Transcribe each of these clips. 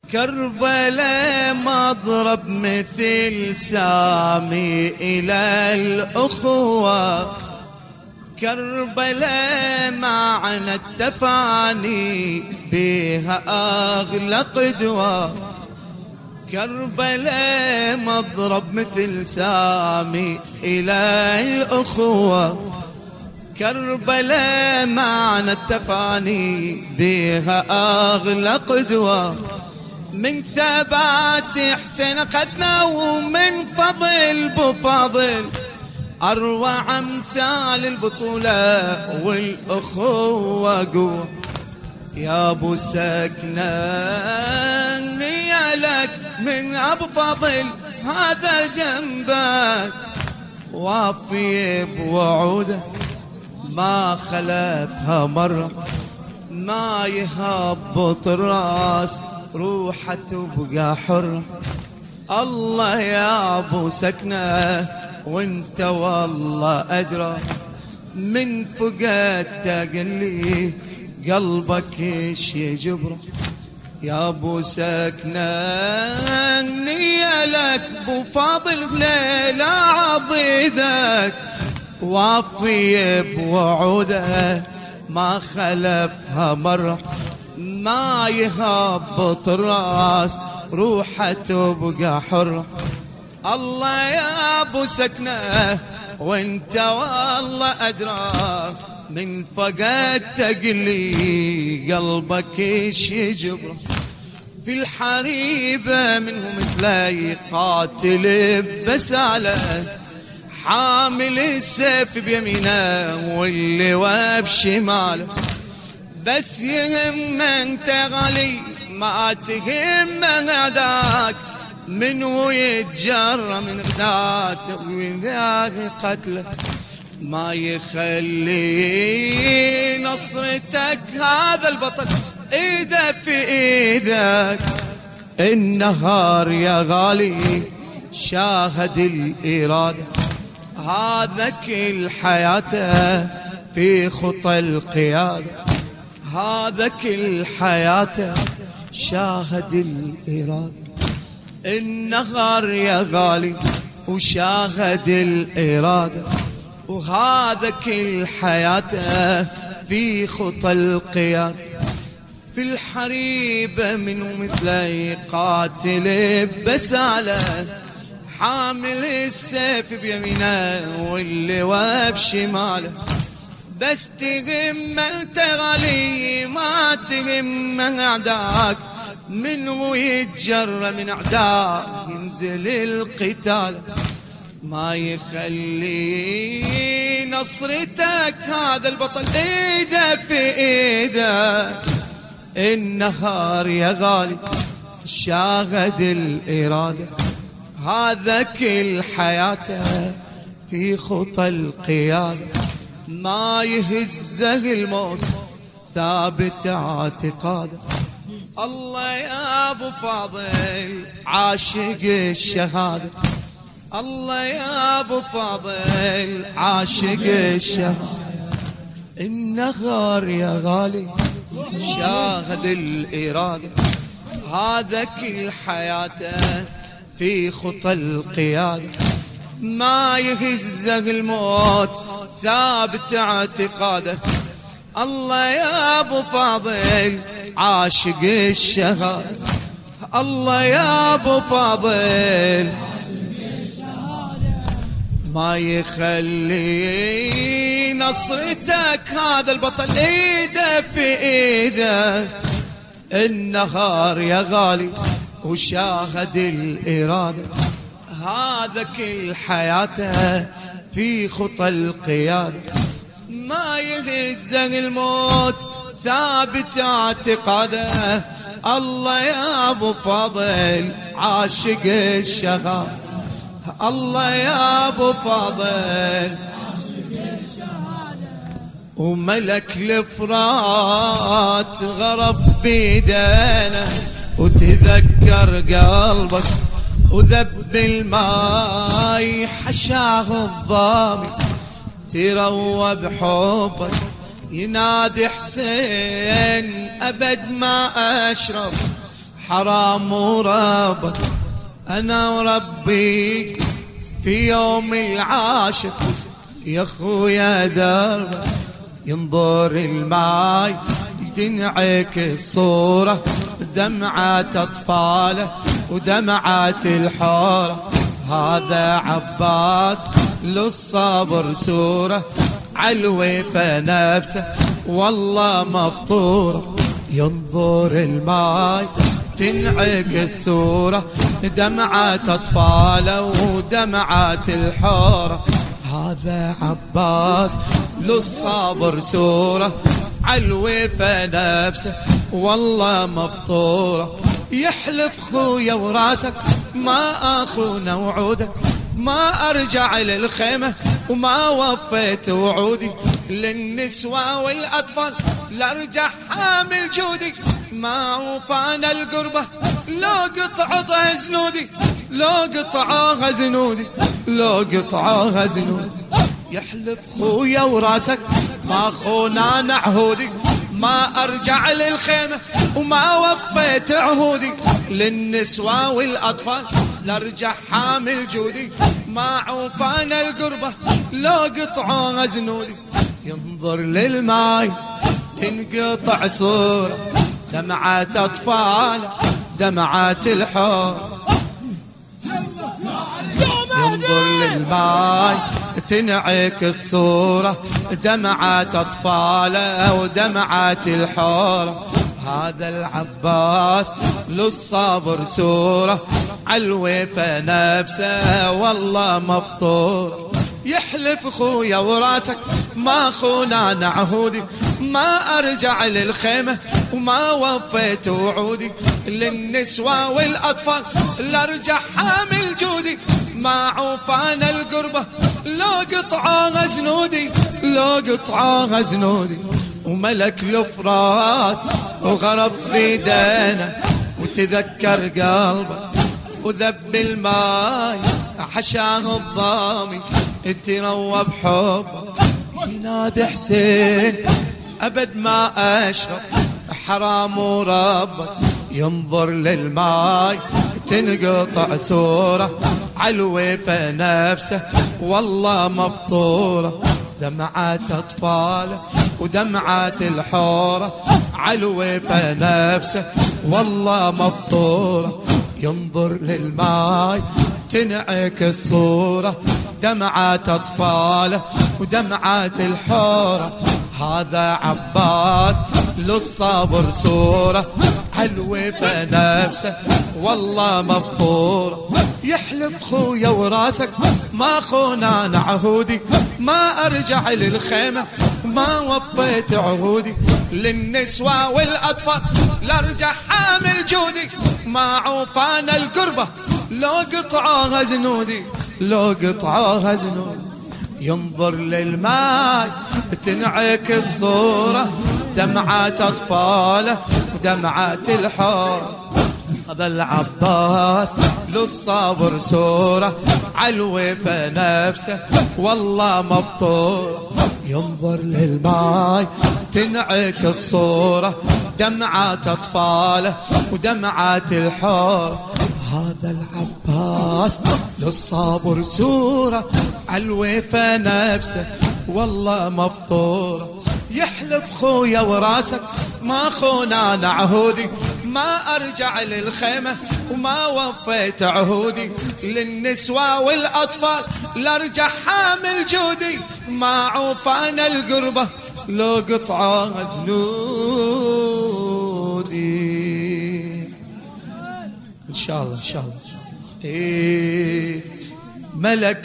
كربلاء مضرب مثل سامي إلى الأخوة، كربلاء معنى التفاني بها أغلى قدوة، كربلاء مضرب مثل سامي إلى الأخوة، كربلاء معنى التفاني بها أغلى قدوة، من ثبات حسين أخذنا ومن فضل بفضل أروع أمثال البطولة والأخوة قوة. يا أبو سكنة لك من أبو فضل هذا جنبك، وافي بوعوده ما خلفها مرة، ما يهبط الراس روحه تبقى حرة. الله يا أبو سكنة وانت والله أدرى، من فقدت قلي قلبك ايش يجبره. يا أبو سكنة نية لك بفاضل ليلة عضيدك، وافي بوعوده ما خلفها مرة، ما يهبط الراس روحه تبقى حرة. الله يا أبو سكنة وانت والله أدرى، من فقدت قلي قلبك ايش يجبره. في الحريبة منه مثلي قاتل بسالة، حامل السيف بيمينه واللواء بشماله، بس يهم انت غالي ما تهم اعداك، منو يتجرى من غداته وذاك قتله، ما يخلي نصرتك هذا البطل ايده في ايدك. النهار يا غالي شاهد الإرادة، هذا كل حياته في خطى القيادة، هذا كل حياته شاهد الإرادة. النهار يا غالي وشاهد الإرادة، وهذا كل حياته في خطى القيادة. في الحريبة منه مثلي قاتل بسالة، حامل السيف بيمينه واللواء بشماله، بس تهم انت غالي ما تهم اعداك، منه يتجرى من اعداك ينزل القتال، ما يخلي نصرتك هذا البطل ايده في ايدك. النهار يا غالي شاهد الإرادة، هذا كل حياته في خطى القيادة، ما يهزه الموت ثابت اعتقاده. الله يا أبو فاضل عاشق الشهادة، الله يا أبو فاضل عاشق الشهادة. النهار يا غالي شاهد الإرادة، هذا كل حياته في خطى القيادة، ما يهزه الموت ثابت اعتقاده. الله يا أبو فاضل عاشق الشهادة، الله يا أبو فاضل ما يخلي نصرتك هذا البطل ايده في ايده. النهار يا غالي وشاهد الإرادة، هذا كل حياته في خطى القيادة، ما يهزه الموت ثابت اعتقاده. الله يا أبو فاضل عاشق الشهادة، الله يا أبو فاضل وملك الفرات غرف بيدنا، وتذكر قلبك وذب الماي حشاه الضامي، تروى بحبك ينادي حسين أبد ما أشرب، حرام وربك أنا وربيك في يوم العاشر يا خويا دربك ينظر الماي تنعك الصورة دمعات أطفاله ودمعات الحورة هذا عباس للصبر سورة علويفة نفسه والله مفطورة ينظر الماي تنعك الصورة دمعات أطفاله ودمعات الحورة هذا عباس للصبر سورة علويفة نفسه والله مفطورة يحلف خويا وراسك ما أخونا وعودك ما أرجع للخيمة وما وفيت وعودي للنسوة والأطفال لأرجع حامل جودي ما وفانا القربة لو قطعها زنودي لو قطعها زنودي لو قطعها زنودي يحلف خويا وراسك ما خونا نعهودي ما أرجع للخيمة وما وفيت عهودي للنسوة والأطفال لارجع حامل جودي ما عوفانا القربة لو قطعوا زنودي ينظر للماي تنقطع صورة دمعات أطفال دمعات الحور ينظر للماي تنعك الصورة دمعات أطفاله ودمعات الحورة هذا العباس للصبر سورة علويفة نفسه والله مفطورة يحلف خويا وراسك ما خونا نعهودي ما أرجع للخيمة وما وفيت وعودي للنسوة والأطفال لارجع حامل جودي ما عوفانا القربة لو قطعها زنودي لو قطعها زنودي وملك الفرات وغرف بيدينا وتذكر قلبه وذب الماي حشاه الضامي تروى بحبه ينادي حسين أبد ما أشرب حرام وربك ينظر للماي تنقطع صورة علويفة نفسه والله مفطورة دمعات أطفاله ودمعات الحورة علويفة نفسه والله مفطورة ينظر للماي تنعك الصورة دمعات أطفاله ودمعات الحورة هذا عباس للصبر سورة علويفة نفسه والله مفطورة يحلف خويا وراسك ما خونا نعهودي ما أرجع للخيمة ما وفيت عهودي للنسوة والأطفال لارجع حامل جودي ما عوفانا القربة لو قطعها زنودي لو قطعها زنودي ينظر للماي تنعك الصورة دمعات أطفاله ودمعات الحور هذا العباس للصبر سورة علويفة نفسه والله مفطورة ينظر للماي تنعك الصورة دمعات أطفاله ودمعات الحور هذا العباس للصبر سورة علويفة نفسه والله مفطورة يحلف خويا وراسك ما خونا نعهودي ما أرجع للخيمة وما وفيت عهودي للنسوة والأطفال لارجع حامل جودي ما عوفانا القربة لو قطعها زنودي إن شاء الله إن شاء الله ملك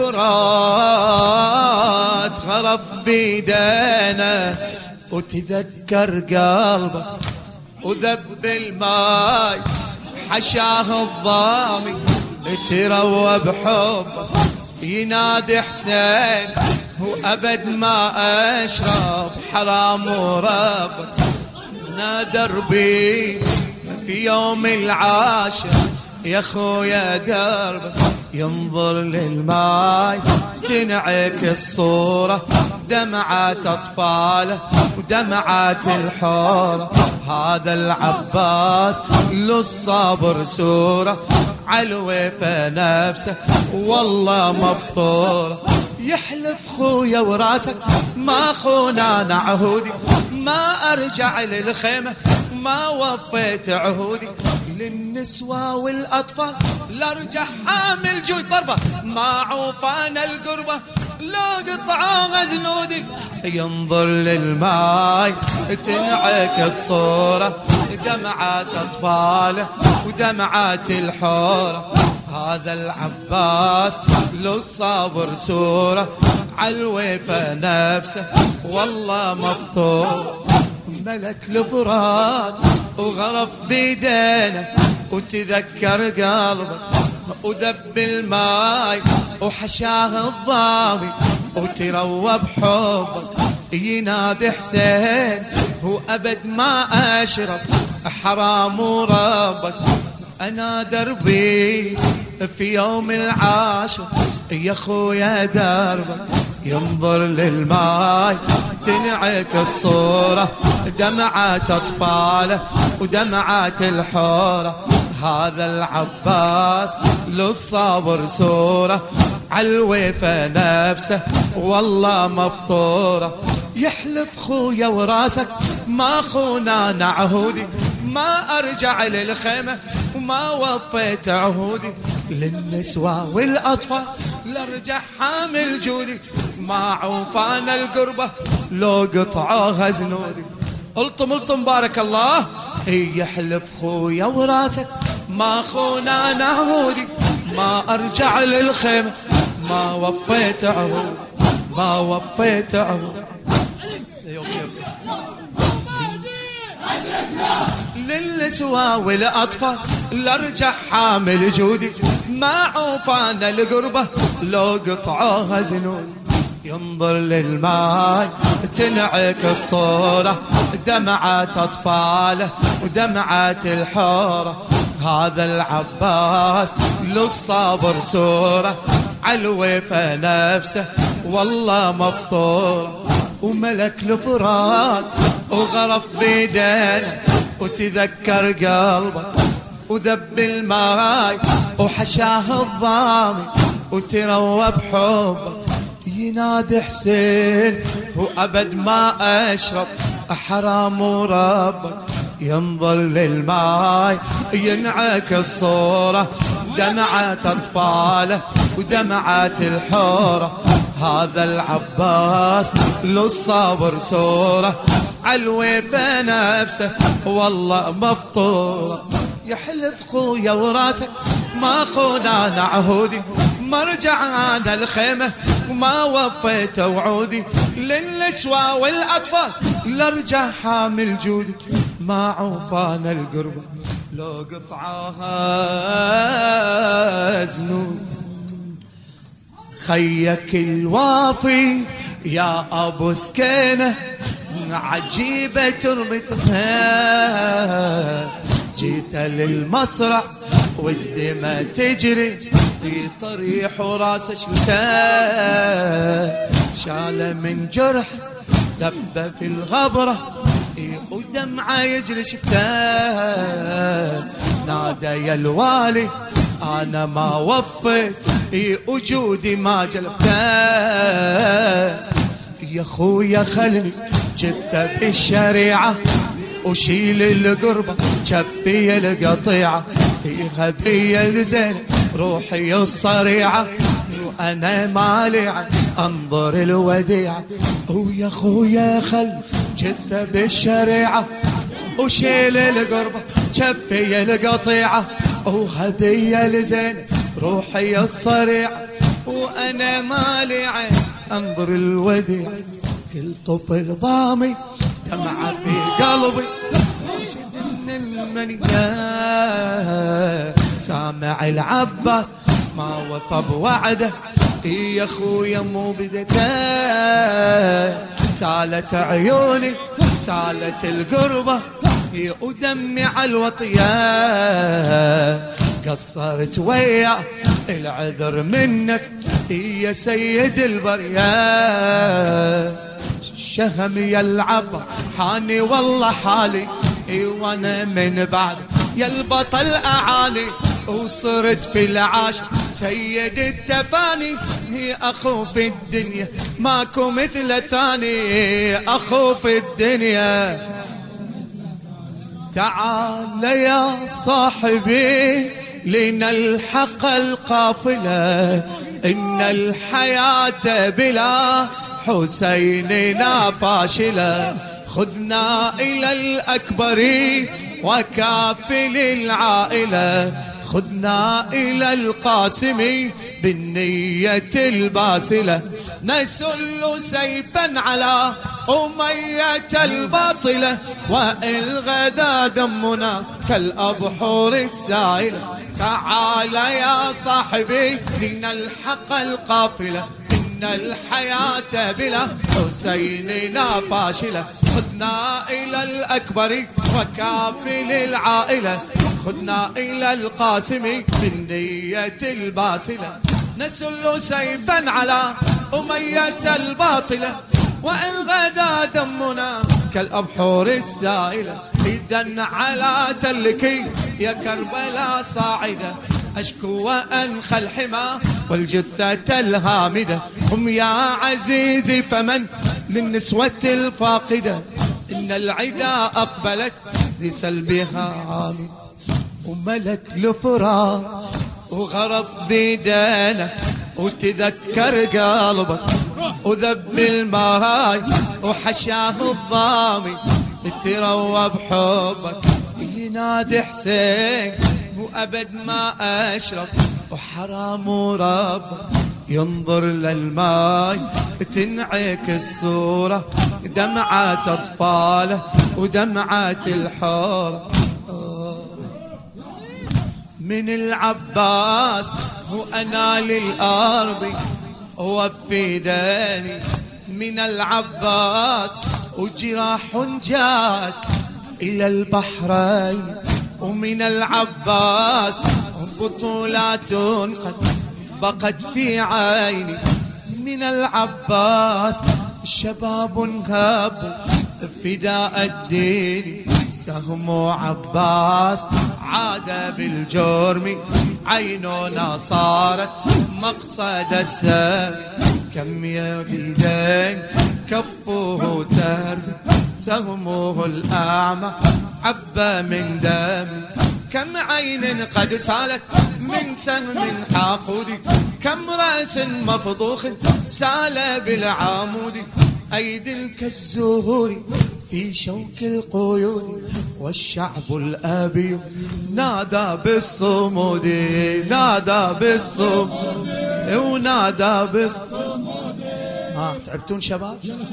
الفرات غرف بيدينا وتذكر قلبه وذب الماي حشاه الضامي تروى بحبه ينادي حسين وأبد ما أشرب حرام ورفض نادر بي في يوم العاشر يا خويا دربك ينظر للماي تنعك الصورة دمعات أطفاله ودمعات الحورة. هذا العباس للصبر سورة علويفة نفسه والله مفطورة. يحلف خويا وراسك ما خونان عهودي ما أرجع للخيمة ما وفيت عهودي. للنسوة والأطفال لارجع حامل جود ضربة ما عوفانا القربة لا قطعة زنودي. ينظر للماي تنعك الصورة دمعات أطفاله ودمعات الحورة. هذا العباس للصبر سورة عالويفة نفسه والله مفطور. ملك الفرات وغرف بيدينا وتذكر قلبك ودب الماي وحشاه الضامي وتروى بحبك. ينادي حسين هو أبد ما أشرب حرام وربك. أنا دربي في يوم العاشر يا خويا دربك ينظر للماي تنعك الصورة دمعات أطفاله ودمعات الحورة. هذا العباس للصبر سورة عالويفة نفسه والله مفطورة. يحلف خويا وراسك ما خونان عهودي ما أرجع للخيمة وما وفيت عهودي. للنسوة والأطفال لارجع حامل جودي ما عوفانا القربة لو قطعوها زنودي. الطم بارك الله. يحلف خويا وراسك ما خونان عهودي ما أرجع للخيمة ما وفيت عهودي ما وفيت عهودي. للنسوة والأطفال لارجع حامل جودي ما عوفانا القربة لو قطعوها زنودي. ينظر للماي تنعك الصورة دمعات أطفاله ودمعات الحورة. هذا العباس للصبر سورة عالويفة نفسه والله مفطورة. وملك الفرات وغرف بيدينا وتذكر قلبك وذب الماي وحشاه الضامي وتروى بحبك. ينادي حسين هو أبد ما أشرب حرام وربك. ينظر للماي ينعك الصورة دمعات أطفاله ودمعات الحورة. هذا العباس للصبر سورة عالويفة نفسه والله مفطورة. يحلف خويا وراسك ما خونان عهودي ما رجعنا الخيمة وما وفيت وعودي. للنسوة والأطفال لارجع حامل جودي ما عوفانا القربة لو قطعها زنود. خيك الوافي يا أبو سكينة عجيبة تربتها جيت للمصرع والدماء تجري في طريح وراسه شلتاه شال من جرح دب في الغبرة ودمعه يجري شفتاه. نادى يا الوالي أنا ما وفيت وجودي ما جلبته. يا خويا خلني جثة بالشريعة وشيل القربة شفي القطيعة هدية لزين روحي الصريعة وأنا مالعة أنظر الوديعة. ويا خويا خل جثة بالشريعة وشيل القربة شفي القطيعة وهدية لزين روحي الصريعة وأنا مالعة أنظر الوديعة. كل طفل ضامي دمعة في قلبي جد من المنية. سامع العباس ما وفى بوعده يا خويا مو بدته. سالت عيوني سالت القربة ودمي على الوطية. قصرت ويا العذر منك يا سيد البرية. شهم يا العبر حاني والله حالي وانا من بعد يا البطل اعاني، وصرت في العاشر سيد التفاني. هي اخو في الدنيا ماكو مثل ثاني، اخو في الدنيا. تعال يا صاحبي لنلحق القافلة، إن الحياة بلا حسيننا فاشلة. خذنا إلى الأكبر وكافل العائلة، خذنا إلى القاسم بالنية الباسلة. نسل سيفا على أمية الباطلة، والغدا دمنا كالأبحور السائلة. تعال يا صاحبي لنلحق القافلة، إن الحياة بلا حسيننا فاشلة. خذنا إلى الأكبر وكافل العائلة، خذنا إلى القاسم بالنية الباسلة. نسل سيفا على أمية الباطلة، وإن غدا دمنا كالأبحور السائلة. إذن على تلك يا كربلاء صاعدة، أشكو وأنخى الحمى والجثة الهامدة. هم يا عزيزي فمن للنسوة الفاقدة، إن العدا أقبلت لسلبها عامد. وملك لفراق وغرب بيدانا، وتذكر قلبك وذب الماي وحشاه الضامي. تروى بحبك ينادي حسين وأبد ما أشرب، وحرام ربك ينظر للماي تنعك الصورة. دمعة أطفاله ودمعة الحور من العباس، وأنا للأرض وفي داني من العباس. وجراح جات إلى البحرين، ومن العباس بطولات قد بقت في عيني. من العباس شباب هابوا فداء الدين، سهم عباس عاد بالجرم عيننا صارت مقصد السام. كم يزيدين كفه ترمي، سهمه الأعمى عبى من دم. كم عين قد سالت من سهم حاقود، كم رأس مفضوخ سال بالعمود. أيدي كالزهور في شوك القيود، والشعب الأبي نادى بالصمود. نادى بالصمود ونادى بالصمود. تعبتون شباب؟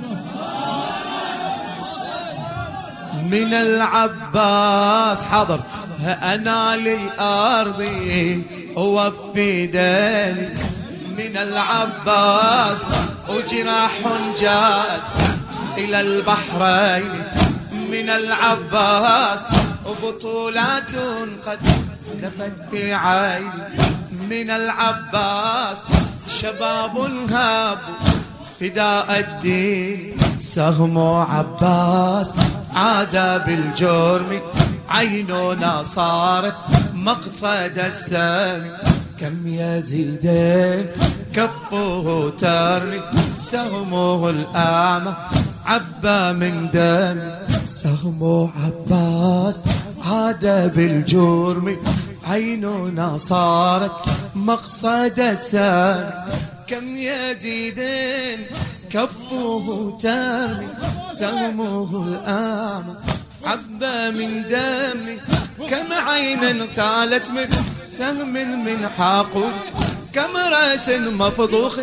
من العباس حضر أنا للأرض وفي داني. من العباس وجراح جاءت إلى البحرين. من العباس وبطولات قد لفت في عيني. من العباس شباب هابوا فداء الدين، سهم عباس عاد بالجرم عيننا صارت مقصد السامي. كم يزيدين كفه ترمي، سهمه الأعمى عبى من دم. سهم عباس عاد بالجرم عيننا صارت مقصد السامي. كم يزيدين كفه ترمي، سهمه الأعمى عبى من دمي. كم عين اغتالت من سهم من حاقود، كم رأس مفضوخ،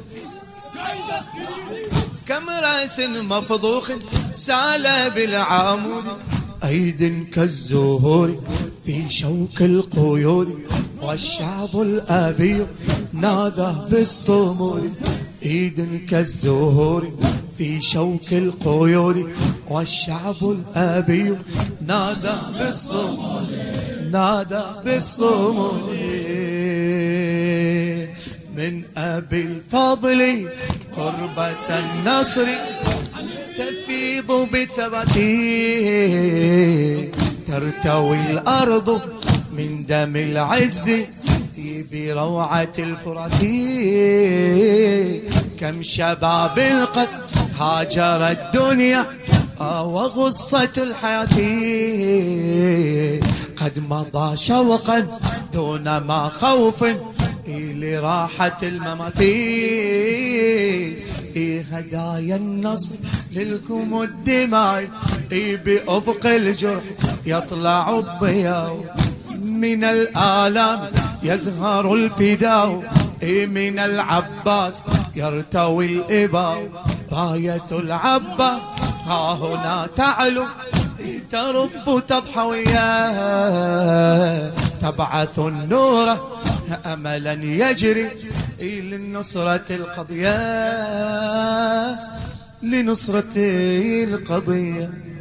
كم رأس مفضوخ سال بالعمود. أيد كالزهور في شوك القيود، والشعب الأبي نادى بالصمود. ايد كالزهور في شوك القيود، والشعب الأبي نادى بالصمود. نادى بالصمود من أبي الفضل قربة النصر تفيض بثبات ترتوي الأرض من دم العز بروعة الفرات كم شباب قد هاجر الدنيا وغصة الحياة قد مضى شوقا دون ما خوف لراحة الممات هدايا النصر للكم الدماء بأفق الجرح يطلع الضياء من الآلام يزهر الفداء من العباس يرتوي الإباء راية العباس ها هنا تعلو ترف تضحويا تبعث النور أملا يجري للنصرة القضية لنصرة القضية.